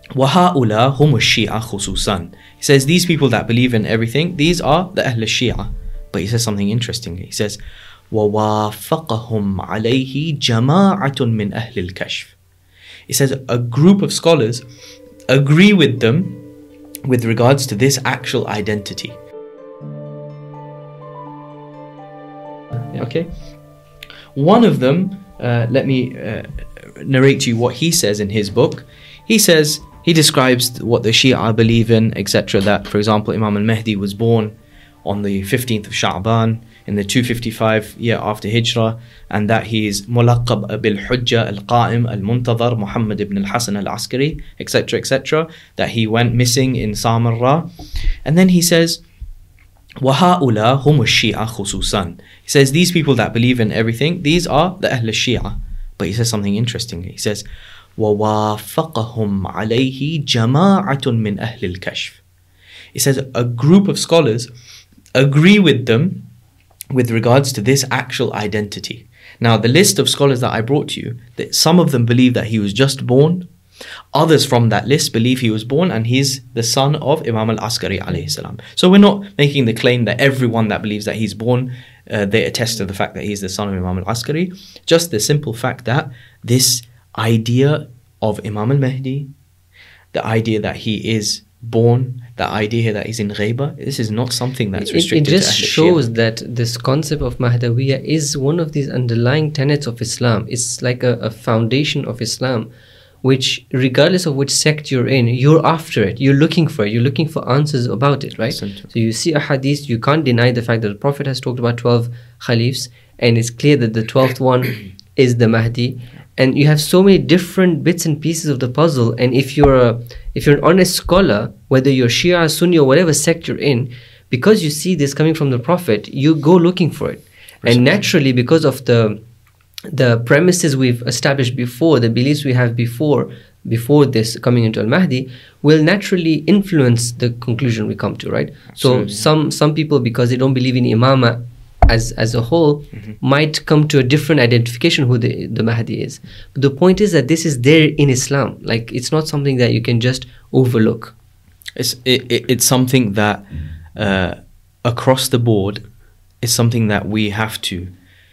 وَهَؤُلَا هُمُ الشِّيعَةُ خُصُوصًا. He says these people that believe in everything, these are the Ahl al-Shia. But he says something interesting. He says وَوَافَقَهُمْ عَلَيْهِ جَمَاعَةٌ مِّنْ أَهْلِ الْكَشْفِ. He says a group of scholars agree with them with regards to this actual identity. Okay? One of them, let me narrate to you what he says in his book. He says, he describes what the Shia believe in, etc. That, for example, Imam al-Mahdi was born on the 15th of Sha'ban in the 255 year after Hijrah, and that he is mulaqab bil-Hujjah al-Qa'im al-Muntadhar Muhammad ibn al-Hasan al-Askari, etc., etc. That he went missing in Samarra. And then he says, وَهَؤُلَا هُمُ الشِّيعَةُ خُصُوصًا. He says these people that believe in everything, these are the Ahl al-Shia. But he says something interesting. He says, وَوَافَقَهُمْ عَلَيْهِ جَمَاعَةٌ مِّنْ أَهْلِ الْكَشْفِ. He says a group of scholars agree with them with regards to this actual identity. Now, the list of scholars that I brought to you, that some of them believe that he was just born. Others from that list believe he was born and he's the son of Imam al-Askari alayhi salam. So we're not making the claim that everyone that believes that he's born, they attest to the fact that he's the son of Imam al-Askari. Just the simple fact that this idea of Imam al-Mahdi, the idea that he is born, the idea that he's in ghaiba, this is not something that's restricted to Ahl al-Shia. It just shows that this concept of Mahdawiyya is one of these underlying tenets of Islam. It's like a foundation of Islam, which regardless of which sect you're in, you're after it, you're looking for it, you're looking for answers about it, right? So you see a hadith, you can't deny the fact that the Prophet has talked about 12 Khalifs, and it's clear that the 12th one is the Mahdi. And you have so many different bits and pieces of the puzzle, and if you're an honest scholar, whether you're Shia, Sunni, or whatever sect you're in, because you see this coming from the Prophet, you go looking for it. And naturally, because of the premises we've established before, the beliefs we have before this coming into Al-Mahdi, will naturally influence the conclusion we come to, right? Absolutely. So some people, because they don't believe in Imama as a whole, might come to a different identification who the Mahdi is. But the point is that this is there in Islam. Like, it's not something that you can just overlook. It's something that across the board is something that we have to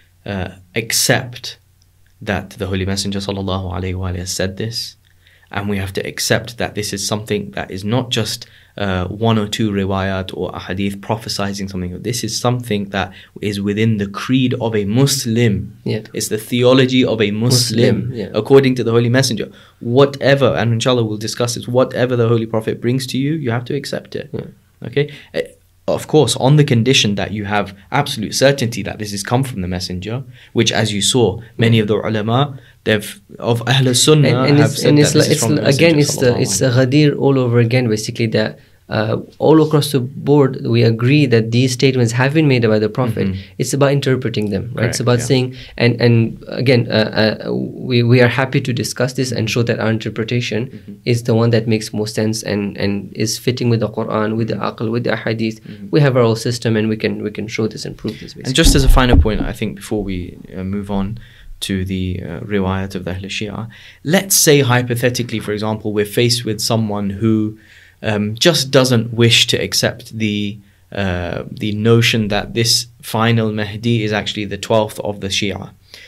accept, that the Holy Messenger sallallahu alaihi wasallam said this, and we have to accept that this is something that is not just one or two riwayat or a hadith prophesizing something. This is something that is within the creed of a Muslim. Yeah. It's the theology of a Muslim. Yeah. According to the Holy Messenger. Whatever, and inshallah we'll discuss this, whatever the Holy Prophet brings to you, you have to accept it. Yeah. Okay? Of course, on the condition that you have absolute certainty that this has come from the Messenger, which, as you saw, many of the ulama of Ahl Sunnah have said that this is from the Messenger. It's a ghadir all over again, basically, that all across the board we agree that these statements have been made by the Prophet. It's about interpreting them, right? Correct, it's about saying, and again, we are happy to discuss this and show that our interpretation is the one that makes most sense and is fitting with the Quran, with the aql, with the hadith. We have our own system, and we can show this and prove this, basically. And just as a final point, I think before we move on to the riwayat of the Ahl Shia, let's say hypothetically, for example, we're faced with someone who just doesn't wish to accept the notion that this final Mahdi is actually the 12th of the Shia.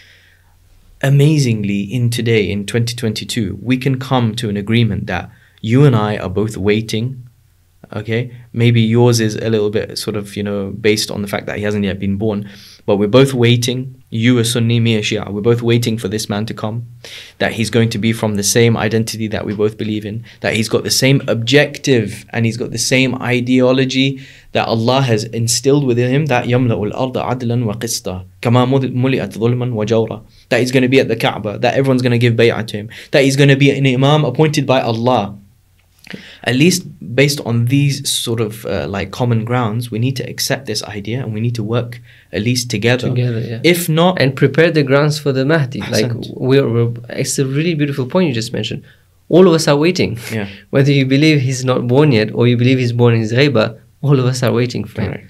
Amazingly, in 2022, we can come to an agreement that you and I are both waiting. Okay, maybe yours is a little bit sort of, based on the fact that he hasn't yet been born, but we're both waiting. You a Sunni, me a Shia. We're both waiting for this man to come, that he's going to be from the same identity that we both believe in, that he's got the same objective and he's got the same ideology that Allah has instilled within him, that يَمْلَأُ الْأَرْضَ عَدْلًا وَقِسْطًا كَمَا مُلِئَتْ ظُلْمًا وَجَوْرًا, that he's going to be at the Kaaba, that everyone's going to give bay'ah to him, that he's going to be an imam appointed by Allah. At least based on these sort of common grounds, we need to accept this idea and we need to work at least together. Yeah. If not, and prepare the grounds for the Mahdi. It's a really beautiful point you just mentioned. All of us are waiting. Yeah. Whether you believe he's not born yet or you believe he's born in his ghaiba, all of us are waiting for him.